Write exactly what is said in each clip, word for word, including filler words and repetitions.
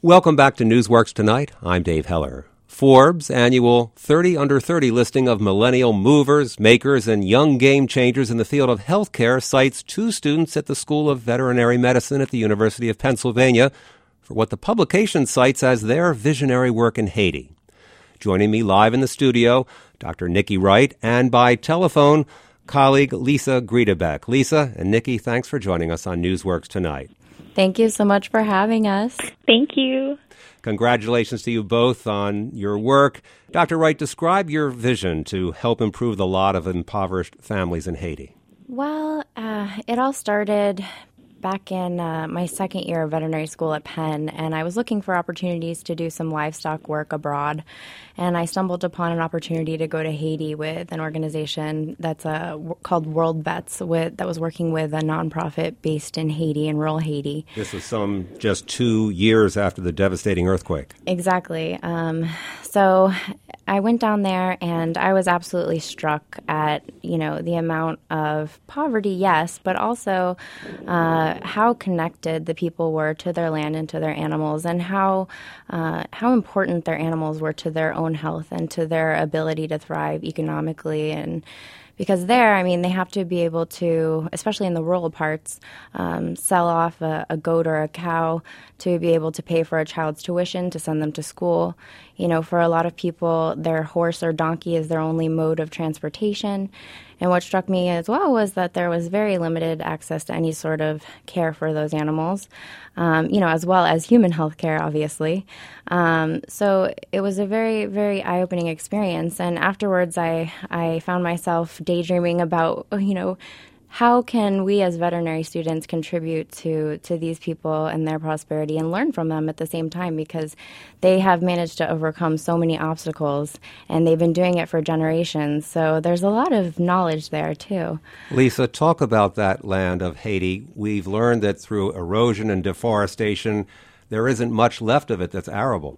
Welcome back to Newsworks Tonight. I'm Dave Heller. Forbes' annual thirty under thirty listing of millennial movers, makers, and young game changers in the field of healthcare cites two students at the School of Veterinary Medicine at the University of Pennsylvania for what the publication cites as their visionary work in Haiti. Joining me live in the studio, Doctor Nikki Wright, and by telephone, colleague Lisa Griedebeck. Lisa and Nikki, thanks for joining us on Newsworks Tonight. Thank you so much for having us. Thank you. Congratulations to you both on your work. Doctor Wright, describe your vision to help improve the lot of impoverished families in Haiti. Well, uh, it all started back in uh, my second year of veterinary school at Penn, and I was looking for opportunities to do some livestock work abroad. And I stumbled upon an opportunity to go to Haiti with an organization that's uh, called World Vets with, that was working with a nonprofit based in Haiti, in rural Haiti. This was some just two years after the devastating earthquake. Exactly. Um, so I went down there and I was absolutely struck at, you know, the amount of poverty, yes, but also uh, how connected the people were to their land and to their animals, and how uh, how important their animals were to their own health and to their ability to thrive economically. And because there, I mean, they have to be able to, especially in the rural parts, um, sell off a, a goat or a cow to be able to pay for a child's tuition, to send them to school. You know, for a lot of people, their horse or donkey is their only mode of transportation. And what struck me as well was that there was very limited access to any sort of care for those animals, um, you know, as well as human health care, obviously. Um, so it was a very, very eye-opening experience. And afterwards, I, I found myself daydreaming about, you know, how can we as veterinary students contribute to, to these people and their prosperity and learn from them at the same time, because they have managed to overcome so many obstacles and they've been doing it for generations. So there's a lot of knowledge there, too. Lisa, talk about that land of Haiti. We've learned that through erosion and deforestation, there isn't much left of it that's arable.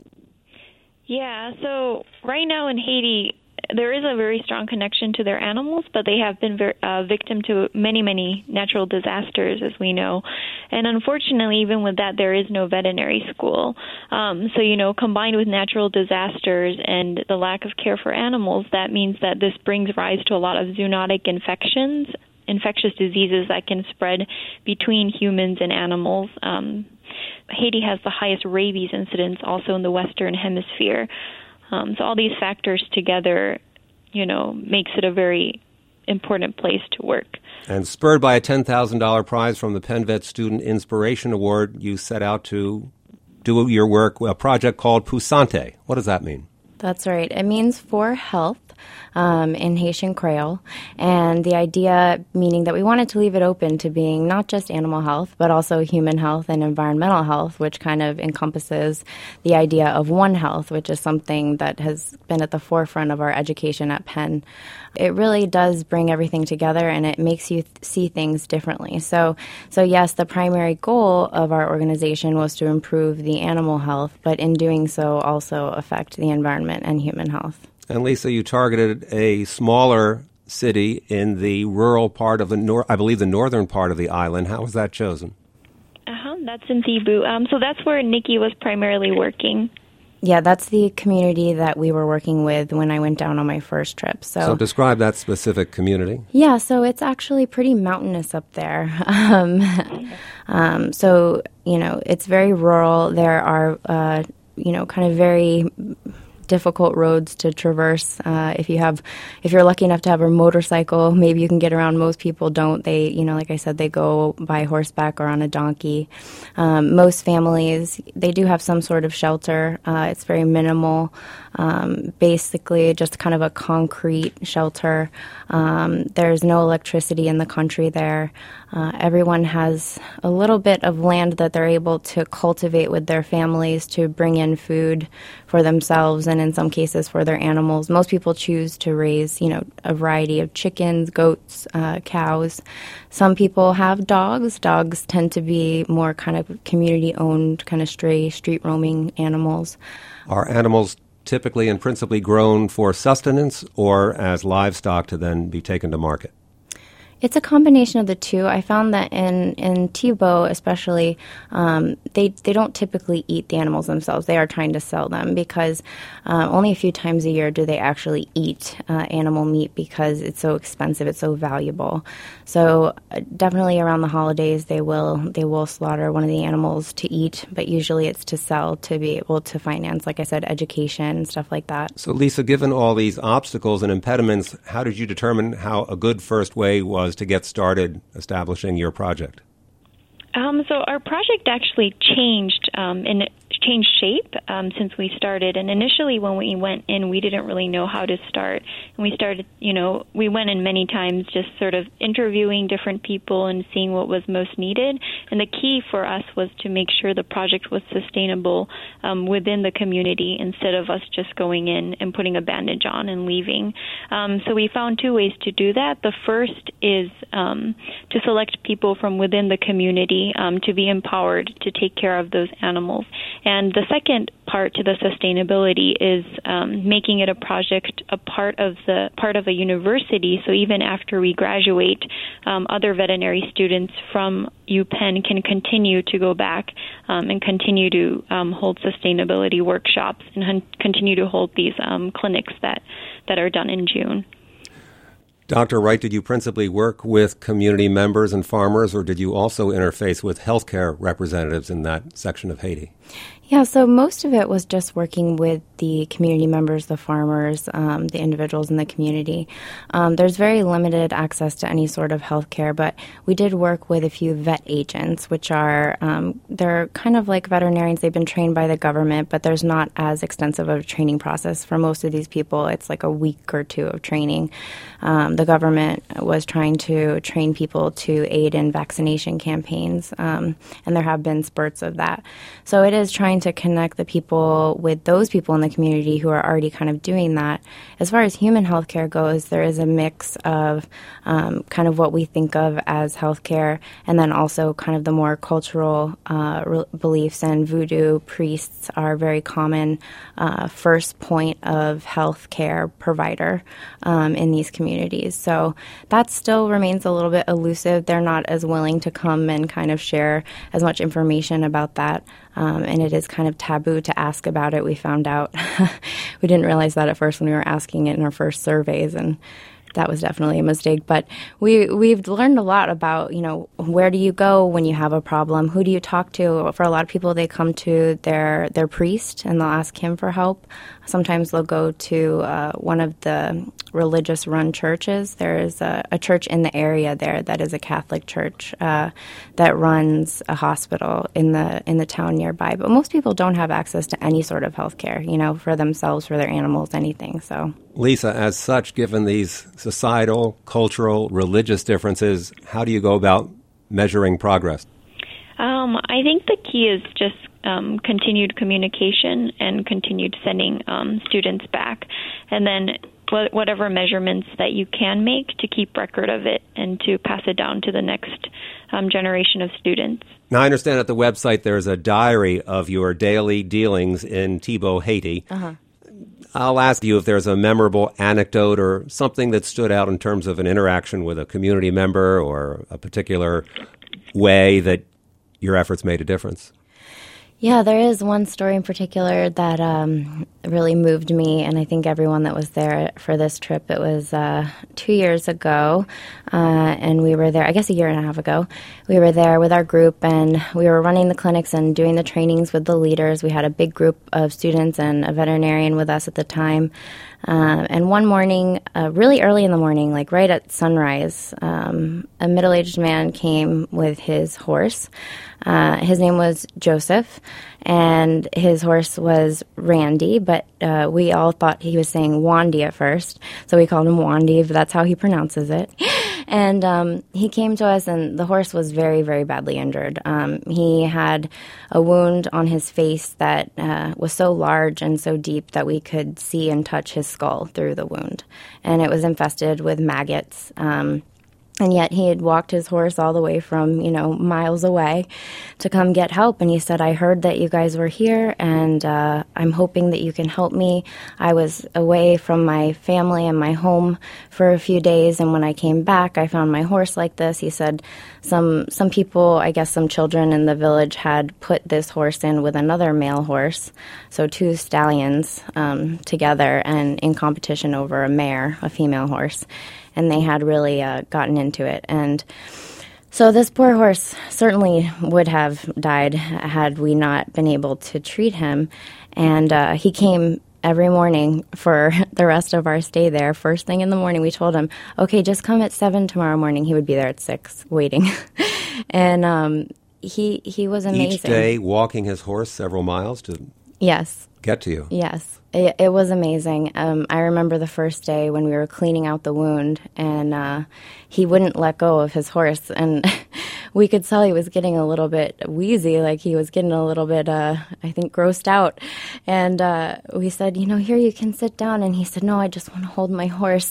Yeah, so right now in Haiti, there is a very strong connection to their animals, but they have been ver- uh, victim to many, many natural disasters, as we know. And unfortunately, even with that, there is no veterinary school. Um, so, you know, combined with natural disasters and the lack of care for animals, that means that this brings rise to a lot of zoonotic infections, infectious diseases that can spread between humans and animals. Um, Haiti has the highest rabies incidence also in the Western Hemisphere. Um, so all these factors together, you know, makes it a very important place to work. And spurred by a ten thousand dollars prize from the PennVet Student Inspiration Award, you set out to do your work, a project called Poussante. What does that mean? That's right. It means for health um, in Haitian Creole. And the idea meaning that we wanted to leave it open to being not just animal health, but also human health and environmental health, which kind of encompasses the idea of One Health, which is something that has been at the forefront of our education at Penn. It really does bring everything together, and it makes you th- see things differently. So, so yes, the primary goal of our organization was to improve the animal health, but in doing so also affect the environment and human health. And Lisa, you targeted a smaller city in the rural part of the, nor- I believe, the northern part of the island. How was that chosen? Uh-huh, that's in Thibaut. Um, so that's where Nikki was primarily working. Yeah, that's the community that we were working with when I went down on my first trip. So, so describe that specific community. Yeah, so it's actually pretty mountainous up there. Um, um, so, you know, it's very rural. There are, uh, you know, kind of very difficult roads to traverse. Uh, if you have, if you're lucky enough to have a motorcycle, maybe you can get around. Most people don't. They, you know, like I said, they go by horseback or on a donkey. Um, most families, they do have some sort of shelter. Uh, it's very minimal. Um, basically, just kind of a concrete shelter. Um, there's no electricity in the country there. Uh, everyone has a little bit of land that they're able to cultivate with their families to bring in food for themselves and in some cases for their animals. Most people choose to raise, you know, a variety of chickens, goats, uh, cows. Some people have dogs. Dogs tend to be more kind of community-owned, kind of stray, street-roaming animals. Are animals typically and principally grown for sustenance or as livestock to then be taken to market? It's a combination of the two. I found that in, in Tebow especially, um, they they don't typically eat the animals themselves. They are trying to sell them because uh, only a few times a year do they actually eat uh, animal meat because it's so expensive, it's so valuable. So uh, definitely around the holidays they will they will slaughter one of the animals to eat, but usually it's to sell to be able to finance, like I said, education and stuff like that. So Lisa, given all these obstacles and impediments, how did you determine how a good first way was to get started establishing your project? Um, so our project actually changed um, in changed shape um, since we started. And initially, when we went in, we didn't really know how to start. And we started, you know, we went in many times, just sort of interviewing different people and seeing what was most needed. And the key for us was to make sure the project was sustainable um, within the community instead of us just going in and putting a bandage on and leaving. Um, so we found two ways to do that. The first is um, to select people from within the community um, to be empowered to take care of those animals. And the second part to the sustainability is um, making it a project, a part of the part of a university. So even after we graduate, um, other veterinary students from UPenn can continue to go back um, and continue to um, hold sustainability workshops and hun- continue to hold these um, clinics that, that are done in June. Doctor Wright, did you principally work with community members and farmers, or did you also interface with healthcare representatives in that section of Haiti? Yeah, so most of it was just working with the community members, the farmers, um, the individuals in the community. Um, there's very limited access to any sort of health care, but we did work with a few vet agents, which are, um, they're kind of like veterinarians. They've been trained by the government, but there's not as extensive of a training process for most of these people. It's like a week or two of training. Um, the government was trying to train people to aid in vaccination campaigns, um, and there have been spurts of that. So it is trying to connect the people with those people in the community who are already kind of doing that. As far as human healthcare goes, there is a mix of um, kind of what we think of as healthcare, and then also kind of the more cultural uh, re- beliefs. And voodoo priests are a very common uh, first point of healthcare provider um, in these communities. So that still remains a little bit elusive. They're not as willing to come and kind of share as much information about that. Um, and it is kind of taboo to ask about it, we found out. We didn't realize that at first when we were asking it in our first surveys, and that was definitely a mistake. But we, we've learned a lot about, you know, where do you go when you have a problem? Who do you talk to? For a lot of people, they come to their, their priest and they'll ask him for help. Sometimes they'll go to uh, one of the religious-run churches. There is a, a church in the area there that is a Catholic church uh, that runs a hospital in the in the town nearby. But most people don't have access to any sort of health care, you know, for themselves, for their animals, anything. So, Lisa, as such, given these societal, cultural, religious differences, how do you go about measuring progress? Um, I think the key is just um, continued communication and continued sending um, students back. And then wh- whatever measurements that you can make to keep record of it and to pass it down to the next um, generation of students. Now, I understand at the website there's a diary of your daily dealings in Tebow, Haiti. Uh-huh. I'll ask you if there's a memorable anecdote or something that stood out in terms of an interaction with a community member or a particular way that your efforts made a difference. Yeah, there is one story in particular that um, really moved me, and I think everyone that was there for this trip. It was uh, two years ago, uh, and we were there, I guess a year and a half ago. We were there with our group, and we were running the clinics and doing the trainings with the leaders. We had a big group of students and a veterinarian with us at the time. Uh, and one morning, uh, really early in the morning, like right at sunrise, um, a middle-aged man came with his horse. Uh, his name was Joseph, and his horse was Randy, but uh, we all thought he was saying Wandy at first, so we called him Wandy, but that's how he pronounces it. And um, he came to us, and the horse was very, very badly injured. Um, he had a wound on his face that uh, was so large and so deep that we could see and touch his skull through the wound. And it was infested with maggots. Um, And yet he had walked his horse all the way from, you know, miles away to come get help. And he said, I heard that you guys were here, and uh, I'm hoping that you can help me. I was away from my family and my home for a few days, and when I came back, I found my horse like this. He said some some people, I guess some children in the village had put this horse in with another male horse, so two stallions um, together and in competition over a mare, a female horse. And they had really uh, gotten into it. And so this poor horse certainly would have died had we not been able to treat him. And uh, he came every morning for the rest of our stay there. First thing in the morning, we told him, okay, just come at seven tomorrow morning. He would be there at six waiting. and um, he he was amazing. Each day walking his horse several miles to yes. get to you. Yes. It, it was amazing. Um, I remember the first day when we were cleaning out the wound, and uh, he wouldn't let go of his horse, and we could tell he was getting a little bit wheezy, like he was getting a little bit, uh, I think, grossed out. And uh, we said, you know, here, you can sit down. And he said, no, I just want to hold my horse.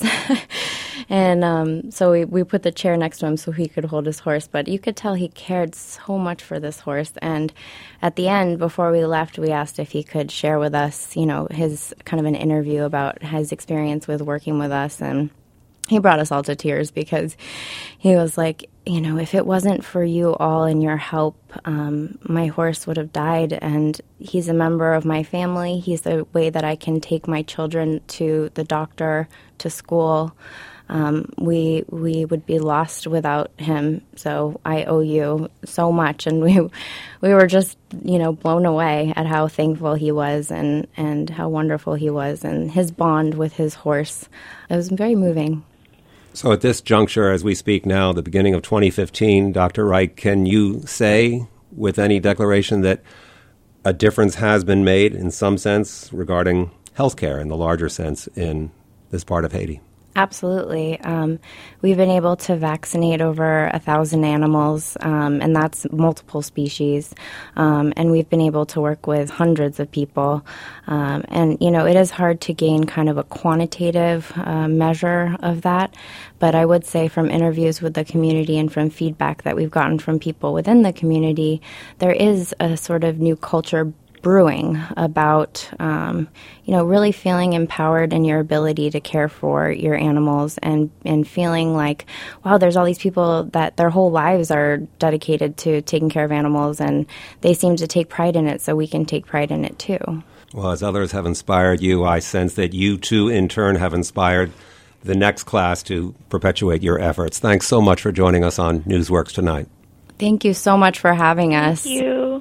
and um, so we, we put the chair next to him so he could hold his horse. But you could tell he cared so much for this horse. And at the end, before we left, we asked if he could share with us, you know, his kind of an interview about his experience with working with us. And he brought us all to tears because he was like, you know, if it wasn't for you all and your help, um, my horse would have died. And he's a member of my family. He's the way that I can take my children to the doctor, to school. Um, we we would be lost without him. So I owe you so much. And we we were just, you know, blown away at how thankful he was and, and how wonderful he was and his bond with his horse. It was very moving. So at this juncture, as we speak now, the beginning of twenty fifteen, Doctor Wright, can you say with any declaration that a difference has been made in some sense regarding healthcare in the larger sense in this part of Haiti? Absolutely. Um, we've been able to vaccinate over a thousand animals, um, and that's multiple species. Um, and we've been able to work with hundreds of people. Um, and, you know, it is hard to gain kind of a quantitative uh, measure of that. But I would say from interviews with the community and from feedback that we've gotten from people within the community, there is a sort of new culture brewing about, um, you know, really feeling empowered in your ability to care for your animals and, and feeling like, wow, there's all these people that their whole lives are dedicated to taking care of animals, and they seem to take pride in it, so we can take pride in it too. Well, as others have inspired you, I sense that you too, in turn, have inspired the next class to perpetuate your efforts. Thanks so much for joining us on Newsworks tonight. Thank you so much for having us. Thank you.